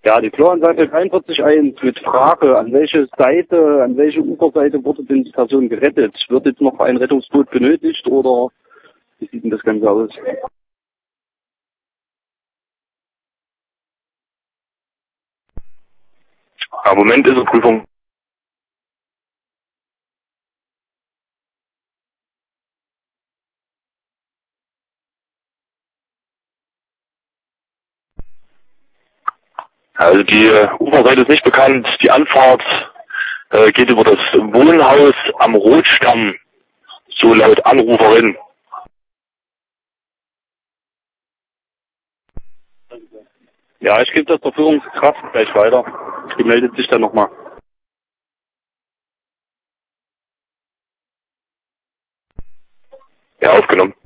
Ja, die Floranzeige 43.1 mit Frage, an welche Uferseite wurde denn die Person gerettet? Wird jetzt noch ein Rettungsboot benötigt oder wie sieht denn das Ganze aus? Im Moment ist eine Prüfung. Also die Uferseite ist nicht bekannt. Die Anfahrt geht über das Wohnhaus am Rotstern, so laut Anruferin. Ja, ich gebe das der Führungskraft gleich weiter. Die meldet sich dann nochmal. Ja, aufgenommen.